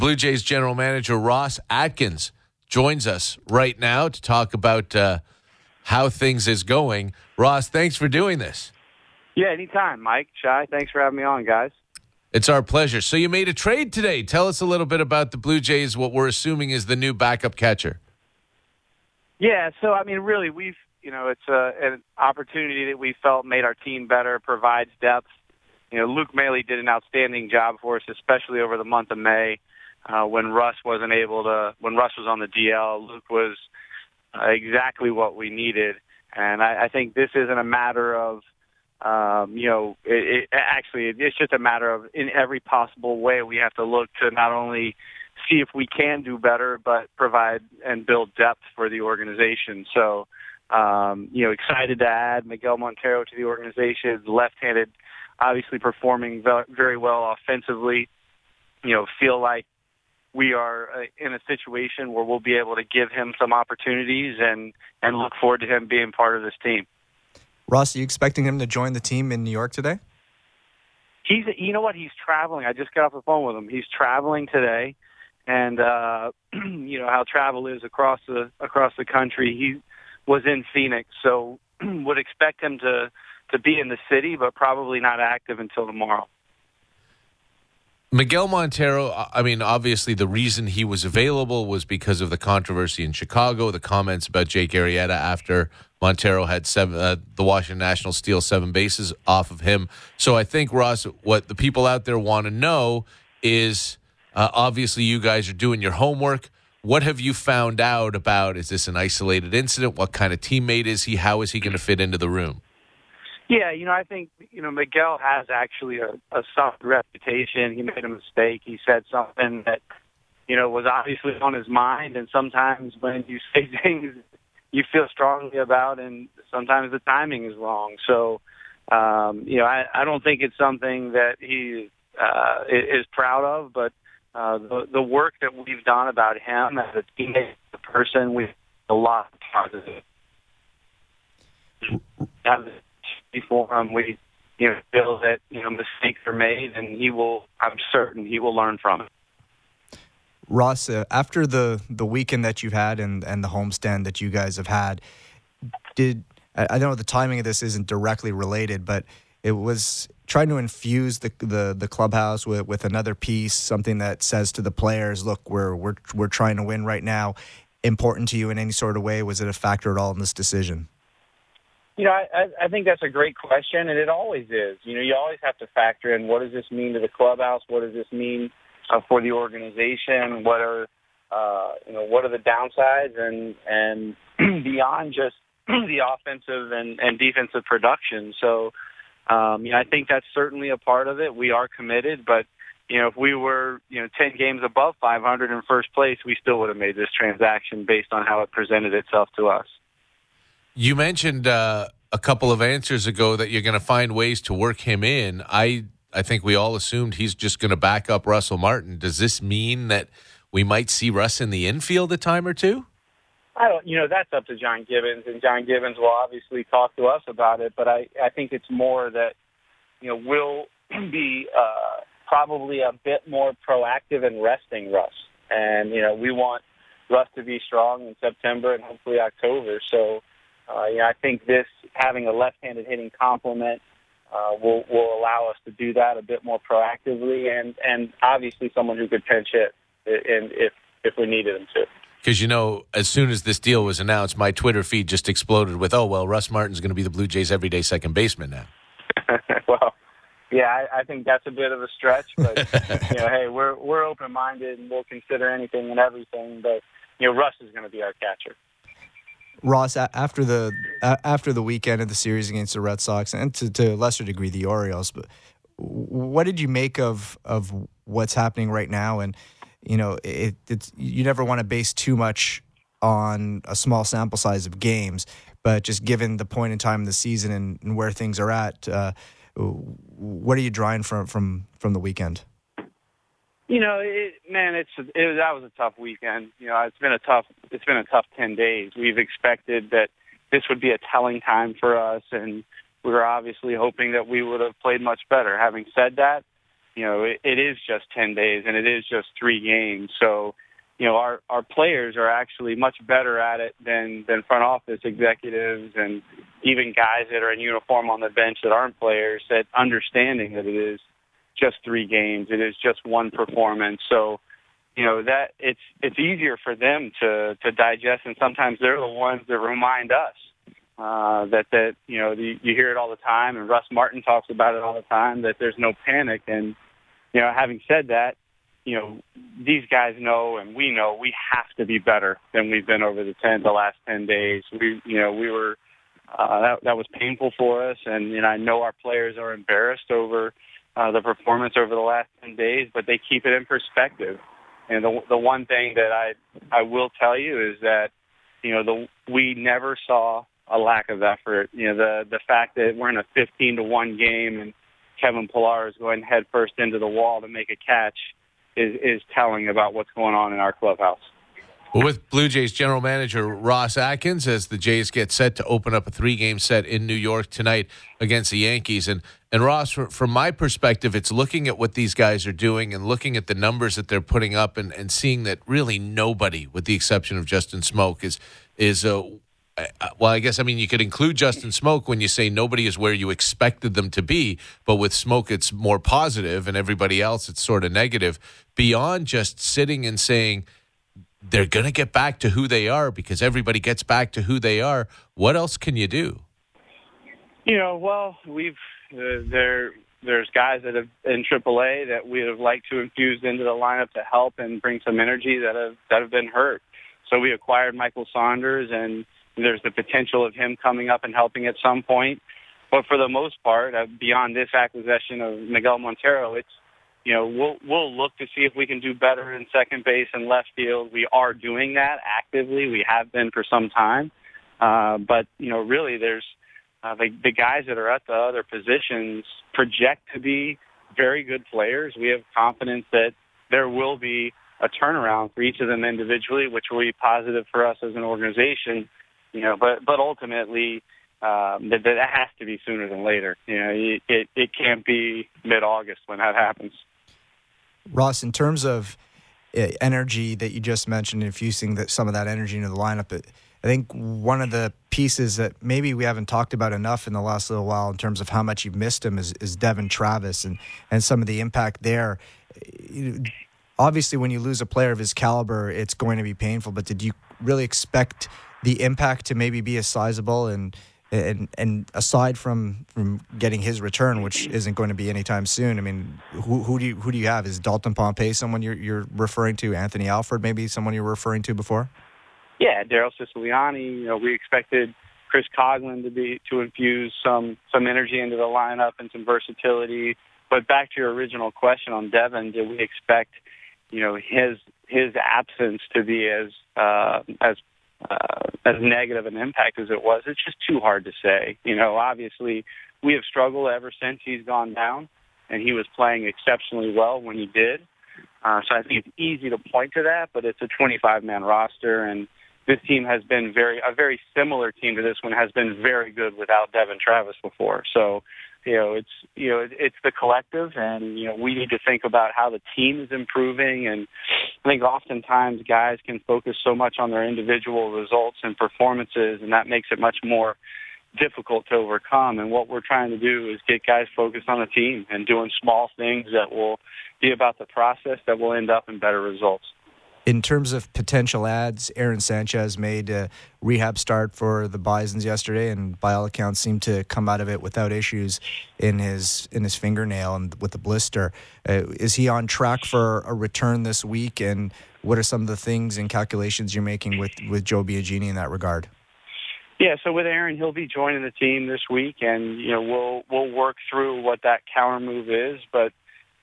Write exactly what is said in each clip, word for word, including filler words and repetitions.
Blue Jays general manager Ross Atkins joins us right now to talk about uh, how things is going. Ross, thanks for doing this. Yeah, anytime, Mike. Shy, thanks for having me on, guys. It's our pleasure. So you made a trade today. Tell us a little bit about the Blue Jays, what we're assuming is the new backup catcher. Yeah, so, I mean, really, we've, you know, it's a, an opportunity that we felt made our team better, provides depth. You know, Luke Maile did an outstanding job for us, especially over the month of May uh, when Russ wasn't able to, when Russ was on the D L. Luke was uh, exactly what we needed. And I, I think this isn't a matter of, Um, you know, it, it, actually, it's just a matter of in every possible way we have to look to not only see if we can do better, but provide and build depth for the organization. So, um, you know, excited to add Miguel Montero to the organization, left-handed, obviously performing very well offensively. You know, feel like we are in a situation where we'll be able to give him some opportunities and, and look forward to him being part of this team. Ross, are you expecting him to join the team in New York today? He's, you know what? He's traveling. I just got off the phone with him. He's traveling today, and uh, you know how travel is across the across the country. He was in Phoenix, so would expect him to to be in the city, but probably not active until tomorrow. Miguel Montero, I mean, obviously the reason he was available was because of the controversy in Chicago, the comments about Jake Arrieta after Montero had seven, uh, the Washington Nationals steal seven bases off of him. So I think, Ross, what the people out there want to know is, uh, obviously you guys are doing your homework. What have you found out about, is this an isolated incident? What kind of teammate is he? How is he going to fit into the room? Yeah, you know, I think, you know, Miguel has actually a, a soft reputation. He made a mistake. He said something that, you know, was obviously on his mind. And sometimes when you say things you feel strongly about, and sometimes the timing is wrong. So, um, you know, I, I don't think it's something that he uh, is proud of, but uh, the, the work that we've done about him as a teammate, a person, we've a lot of positive. Before him, we, you know, feel that, you know, mistakes are made, and he will, I'm certain he will learn from it. Ross, uh, after the, the weekend that you've had and, and the homestand that you guys have had, did I, I know the timing of this isn't directly related, but it was trying to infuse the the, the clubhouse with, with another piece, something that says to the players, look, we're we're we're trying to win right now. Important to you in any sort of way? Was it a factor at all in this decision? You know, I, I think that's a great question, and it always is. You know, you always have to factor in, what does this mean to the clubhouse? What does this mean uh, for the organization? What are, uh, you know, what are the downsides? And and beyond just the offensive and, and defensive production. So, um, you know, I think that's certainly a part of it. We are committed, but, you know, if we were, you know, ten games above five hundred in first place, we still would have made this transaction based on how it presented itself to us. You mentioned uh, a couple of answers ago that you're going to find ways to work him in. I I think we all assumed he's just going to back up Russell Martin. Does this mean that we might see Russ in the infield a time or two? I don't, you know, that's up to John Gibbons, and John Gibbons will obviously talk to us about it. But I, I think it's more that, you know, we'll be uh, probably a bit more proactive in resting Russ. And, you know, we want Russ to be strong in September and hopefully October. So, Uh, you know, I think this, having a left-handed hitting complement, uh, will will allow us to do that a bit more proactively, and, and obviously someone who could pinch hit in, if if we needed him to. Because, you know, as soon as this deal was announced, my Twitter feed just exploded with, oh, well, Russ Martin's going to be the Blue Jays' everyday second baseman now. Well, yeah, I, I think that's a bit of a stretch, but, you know, hey, we're we're open-minded, and we'll consider anything and everything, but, you know, Russ is going to be our catcher. Ross, after the after the weekend of the series against the Red Sox, and to, to a lesser degree the Orioles, but what did you make of of what's happening right now? And you know, it, it's you never want to base too much on a small sample size of games, but just given the point in time of the season and, and where things are at, uh, what are you drawing from from from the weekend? You know, it, man, it's it, that was a tough weekend. You know, it's been a tough it's been a tough ten days. We've expected that this would be a telling time for us, and we were obviously hoping that we would have played much better. Having said that, you know, it, it is just ten days and it is just three games. So, you know, our, our players are actually much better at it than, than front office executives and even guys that are in uniform on the bench that aren't players, that understanding that it is just three games. It is just one performance. So, you know, that it's it's easier for them to, to digest, and sometimes they're the ones that remind us uh, that, that, you know, the, you hear it all the time, and Russ Martin talks about it all the time, that there's no panic. And, you know, having said that, you know, these guys know and we know we have to be better than we've been over the ten, the last ten days. We, you know, we were, uh, that, that was painful for us. And, you know, I know our players are embarrassed over uh, the performance over the last ten days, but they keep it in perspective. And the, the one thing that I, I will tell you is that, you know, the, we never saw a lack of effort. You know, the, the fact that we're in a fifteen to one game and Kevin Pillar is going head first into the wall to make a catch is, is telling about what's going on in our clubhouse. Well, with Blue Jays general manager Ross Atkins, as the Jays get set to open up a three-game set in New York tonight against the Yankees. And, and Ross, from, from my perspective, it's looking at what these guys are doing and looking at the numbers that they're putting up and, and seeing that really nobody, with the exception of Justin Smoak, is, is uh, well, I guess, I mean, you could include Justin Smoak when you say nobody is where you expected them to be, but with Smoak, it's more positive, and everybody else, it's sort of negative. Beyond just sitting and saying, they're going to get back to who they are because everybody gets back to who they are. What else can you do? You know, well, we've uh, there. There's guys that have in triple A that we have liked to infuse into the lineup to help and bring some energy that have that have been hurt. So we acquired Michael Saunders, and there's the potential of him coming up and helping at some point. But for the most part, uh, beyond this acquisition of Miguel Montero, it's You know, we'll we'll look to see if we can do better in second base and left field. We are doing that actively. We have been for some time. Uh, but, you know, really there's uh, the, the guys that are at the other positions project to be very good players. We have confidence that there will be a turnaround for each of them individually, which will be positive for us as an organization. You know, but, but ultimately um, that, that has to be sooner than later. You know, it, it can't be mid-August when that happens. Ross, in terms of uh, energy that you just mentioned, infusing that, some of that energy into the lineup, it, I think one of the pieces that maybe we haven't talked about enough in the last little while in terms of how much you've missed him is, is Devon Travis and, and some of the impact there. You, obviously, when you lose a player of his caliber, it's going to be painful, but did you really expect the impact to maybe be as sizable and And and aside from, from getting his return, which isn't going to be anytime soon, I mean, who who do you who do you have? Is Dalton Pompey someone you're you're referring to? Anthony Alford, maybe someone you were referring to before? Yeah, Daryl Siciliani. You know, we expected Chris Coghlan to be to infuse some some energy into the lineup and some versatility. But back to your original question on Devon, did we expect, you know, his his absence to be as uh, as Uh, as negative an impact as it was? It's just too hard to say. You know, obviously we have struggled ever since he's gone down, and he was playing exceptionally well when he did. Uh, so I think it's easy to point to that, but it's a twenty-five man roster, and this team has been very, a very similar team to this one has been very good without Devon Travis before. So, you know, it's, you know, it's the collective, and, you know, we need to think about how the team is improving. And I think oftentimes guys can focus so much on their individual results and performances, and that makes it much more difficult to overcome. And what we're trying to do is get guys focused on the team and doing small things that will be about the process that will end up in better results. In terms of potential ads, Aaron Sanchez made a rehab start for the Bisons yesterday, and by all accounts seemed to come out of it without issues in his in his fingernail and with the blister. Uh, is he on track for a return this week? And what are some of the things and calculations you're making with, with Joe Biagini in that regard? Yeah, so with Aaron, he'll be joining the team this week, and you know we'll we'll work through what that counter move is, but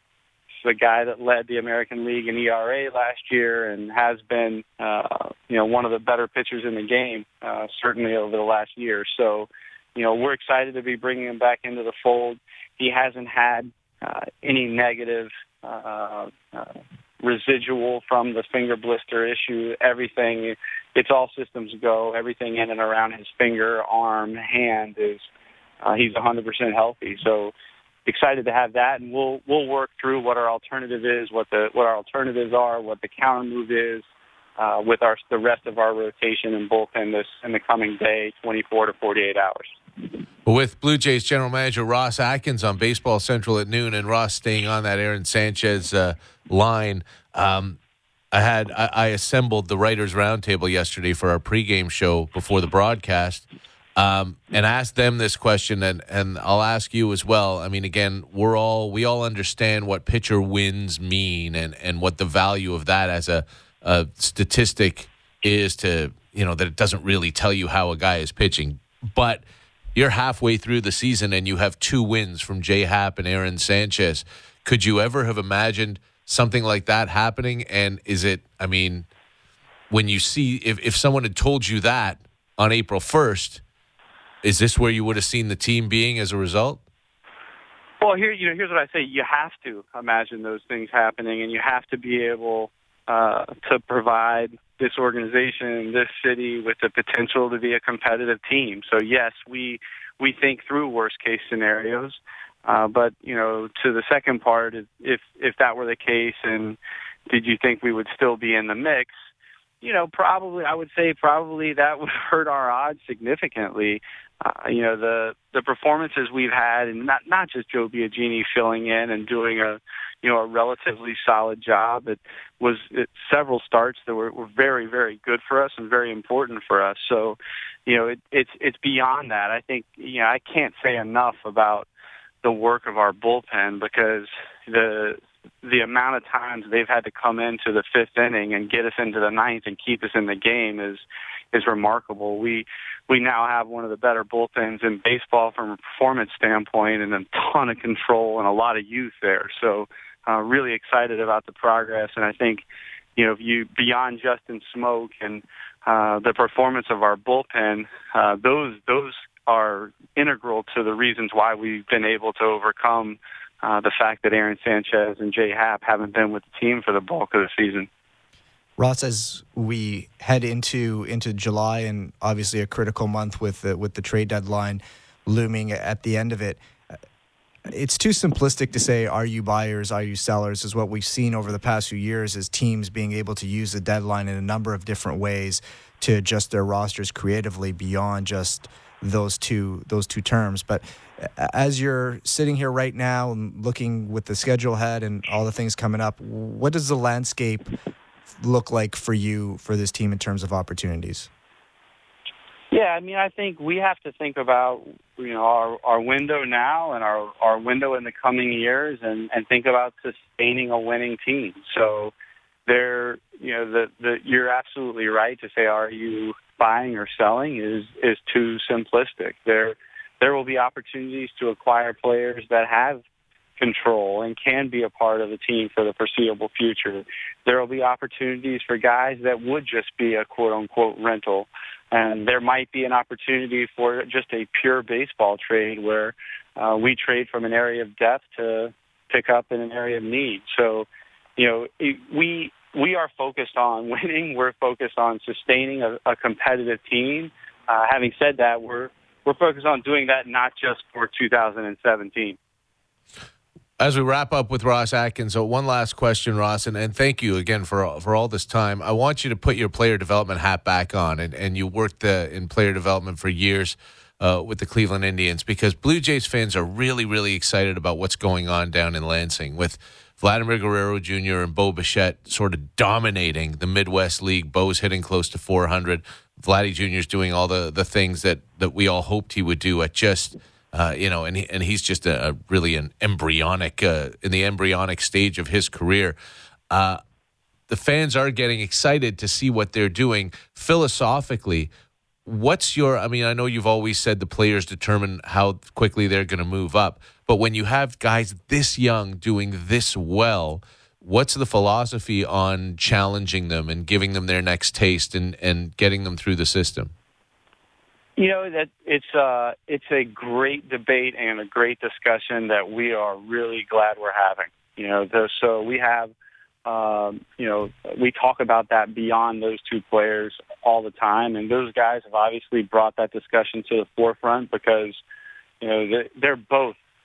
the guy that led the American League in E R A last year and has been, uh, you know, one of the better pitchers in the game, uh, certainly over the last year. So, you know, we're excited to be bringing him back into the fold. He hasn't had uh, any negative uh, uh, residual from the finger blister issue. Everything, it's all systems go. Everything in and around his finger, arm, hand is, uh, he's one hundred percent healthy. So, excited to have that, and we'll we'll work through what our alternative is, what the what our alternatives are, what the counter move is uh, with our the rest of our rotation and bullpen this in the coming day, twenty-four to forty-eight hours. With Blue Jays general manager Ross Atkins on Baseball Central at noon, and Ross staying on that Aaron Sanchez uh, line. Um, I had I, I assembled the writers' roundtable yesterday for our pregame show before the broadcast, um, and asked them this question, and, and I'll ask you as well. I mean, again, we're all we all understand what pitcher wins mean, and, and what the value of that as a, a statistic is to, you know, that it doesn't really tell you how a guy is pitching, but you're halfway through the season and you have two wins from J Happ and Aaron Sanchez. Could you ever have imagined something like that happening? And is it, I mean, when you see, if, if someone had told you that on April first, is this where you would have seen the team being as a result? Well, here, you know, here's what I say. You have to imagine those things happening, and you have to be able uh, to provide this organization, this city, with the potential to be a competitive team. So, yes, we we think through worst-case scenarios. Uh, but, you know, to the second part, if if that were the case, and did you think we would still be in the mix, you know, probably, I would say probably that would hurt our odds significantly. Uh, you know, the the performances we've had, and not not just Joe Biagini filling in and doing a, you know, a relatively solid job. It was it, several starts that were, were very, very good for us and very important for us. So, you know, it, it's it's beyond that. I think, you know, I can't say enough about the work of our bullpen, because the the amount of times they've had to come into the fifth inning and get us into the ninth and keep us in the game is is remarkable. We we now have one of the better bullpens in baseball from a performance standpoint, and a ton of control and a lot of youth there. So uh, really excited about the progress. And I think, you know, if you beyond Justin Smoak and uh, the performance of our bullpen, uh, those those are integral to the reasons why we've been able to overcome uh, the fact that Aaron Sanchez and J Happ haven't been with the team for the bulk of the season. Ross, as we head into into July, and obviously a critical month with the, with the trade deadline looming at the end of it, it's too simplistic to say, are you buyers, are you sellers, is what we've seen over the past few years as teams being able to use the deadline in a number of different ways to adjust their rosters creatively beyond just those two those two terms. But as you're sitting here right now and looking with the schedule ahead and all the things coming up, what does the landscape look like for you, for this team, in terms of opportunities? Yeah, I mean, I think we have to think about, you know, our, our window now and our, our window in the coming years, and, and think about sustaining a winning team. So there, you know, the, the you're absolutely right to say, are you buying or selling is is too simplistic. There there will be opportunities to acquire players that have control and can be a part of the team for the foreseeable future. There will be opportunities for guys that would just be a quote-unquote rental. And there might be an opportunity for just a pure baseball trade where uh, we trade from an area of depth to pick up in an area of need. So, you know, it, we we are focused on winning. We're focused on sustaining a, a competitive team. Uh, having said that, we're we're focused on doing that not just for two thousand seventeen. As we wrap up with Ross Atkins, so one last question, Ross, and, and thank you again for for all this time. I want you to put your player development hat back on, and, and you worked uh, in player development for years uh, with the Cleveland Indians, because Blue Jays fans are really, really excited about what's going on down in Lansing with Vladimir Guerrero Junior and Bo Bichette sort of dominating the Midwest League. Bo's hitting close to four hundred. Vladdy Junior's doing all the, the things that, that we all hoped he would do at just – Uh, you know, and he, and he's just a, a really an embryonic uh, in the embryonic stage of his career. Uh, the fans are getting excited to see what they're doing. Philosophically, what's your? I mean, I know you've always said the players determine how quickly they're going to move up, but when you have guys this young doing this well, what's the philosophy on challenging them and giving them their next taste and, and getting them through the system? You know, that it's uh it's a great debate and a great discussion that we are really glad we're having. You know, the, so we have, um, you know, we talk about that beyond those two players all the time, and those guys have obviously brought that discussion to the forefront because, you know, they're both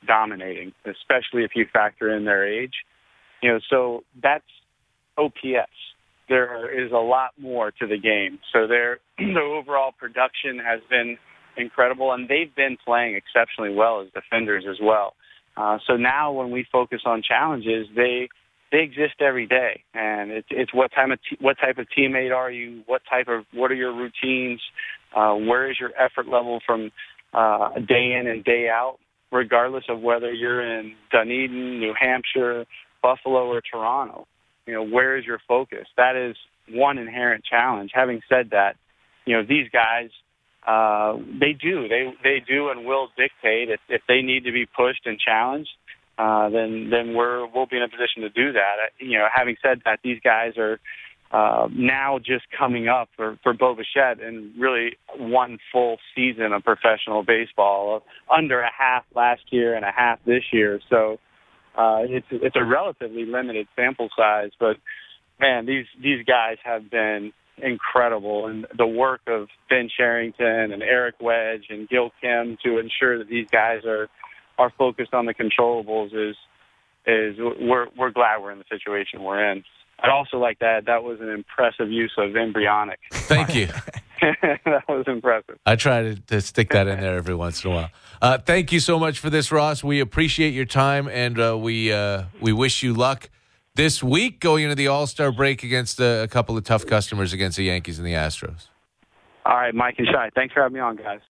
dominating, especially if you factor in their age. You know, so that's O P S. There is a lot more to the game. So their the overall production has been incredible, and they've been playing exceptionally well as defenders as well. Uh, so now when we focus on challenges, they they exist every day, and it's it's what type of t- what type of teammate are you? What type of what are your routines? Uh, where is your effort level from uh, day in and day out, regardless of whether you're in Dunedin, New Hampshire, Buffalo, or Toronto? You know, where is your focus? That is one inherent challenge. Having said that, you know, these guys, uh, they do. They they do and will dictate. If, if they need to be pushed and challenged, uh, then then we're, we'll be in a position to do that. You know, having said that, these guys are uh, now just coming up for, for Bo Bichette and really one full season of professional baseball, under a half last year and a half this year. So, Uh, it's it's a relatively limited sample size, but man, these these guys have been incredible, and the work of Ben Cherington and Eric Wedge and Gil Kim to ensure that these guys are are focused on the controllables is is we're we're glad we're in the situation we're in. I'd also like that that was an impressive use of embryonic. Thank you. That was impressive. I try to, to stick that in there every once in a while. Uh, thank you so much for this, Ross. We appreciate your time, and uh, we uh, we wish you luck this week going into the All-Star break against a, a couple of tough customers against the Yankees and the Astros. All right, Mike and Shai, thanks for having me on, guys.